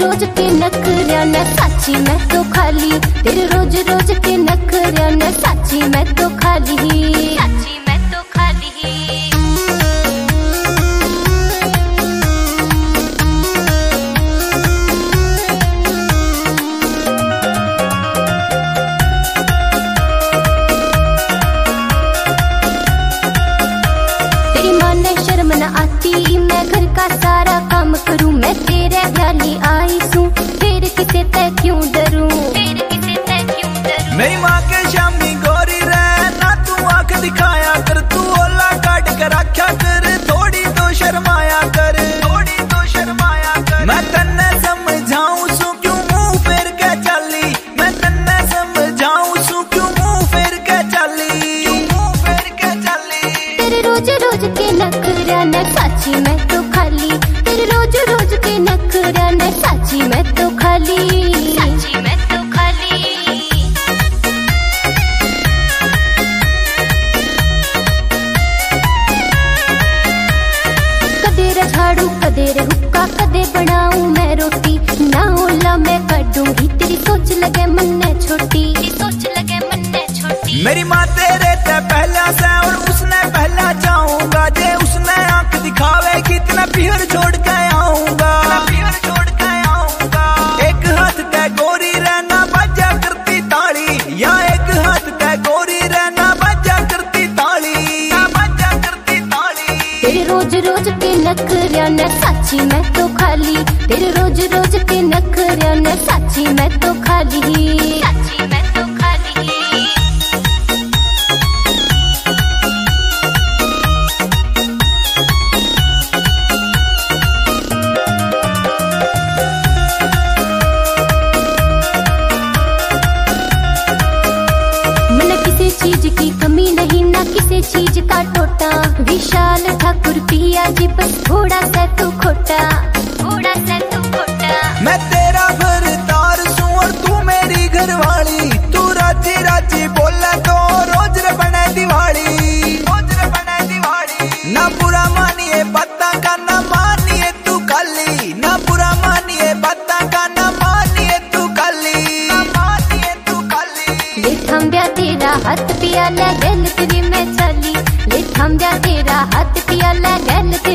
रोज के नखरिया न साची मैं तो खाली, तेरे रोज रोज के नखरिया न साची मैं तो खाली, साची मैं तो खाली। तेरी माँ ने शर्म न आती मैं घर का सारा काम करूं, मैं तेरे भ्याली आई सूं फिर किसे ते क्यों डरूं, फिर किसे ते क्यों डरूं। मेरी माँ के शामी गोरी रह ना तू आंख दिखाया कर, तू ओला काट कर रखा कर, थोड़ी तो शर्माया कर, थोड़ी तो शर्माया कर। मैं तन्ने समझाऊं सू क्यों मुंह फेर के चली, मैं तन्ने समझाऊं सू क्यों मुंह फेर के चली, क्यों मुंह फेर के चली। तेरे रोज रोज के नखरिया न साची मैं तो खाली, तेरे रोज रोज के नखरिया न साची मैं तो खाली, साची मैं तो खाली। कदे रे झाड़ू कदे रे हुक्का कदे बनाऊं मैं रोटी, ना ओला मैं करूंगी तेरी सोच लगे मन ने छोटी, सोच लगे मन ने छोटी। मेरी माँ तेरे ते पहला से और उसने पहला चाहूंगा, जे उसने आंख दिखावे कितना पीहर छोड़ के आऊंगा, पीहर छोड़ के आऊंगा। एक हाथ ते गोरी रहना बजा करती ताली, या एक हाथ ते गोरी रहना बजा करती ताली, बजा करती ताली। तेरे रोज रोज के नखरिया न साची मैं तो खाली, तेरे रोज रोज के नखरिया न साची मैं तो खाली, साची मैं तो खाली। मन किसी चीज की कमी नहीं ना किसी चीज का टोटा, विशाल ठाकुर पिया जी बस थोड़ा सा तू खोटा, थोड़ा सा तू खोटा। मैं तेरा भरतार सूं और तू मेरी घरवाली, तू राजी राजी बोले तो रोज रे बने दिवाली, रोज रे बने दिवाली। ना बुरा मानिए बातां का ना मानिए तू काली, ना बुरा मानिए बातां का ना मानिए तू काली, ना मानिए तू काली। ले थम्बिया तेरा हाथ पिया ले गल तेरी मैं चली, ले थम्बिया तेरा हाथ पिया ले गल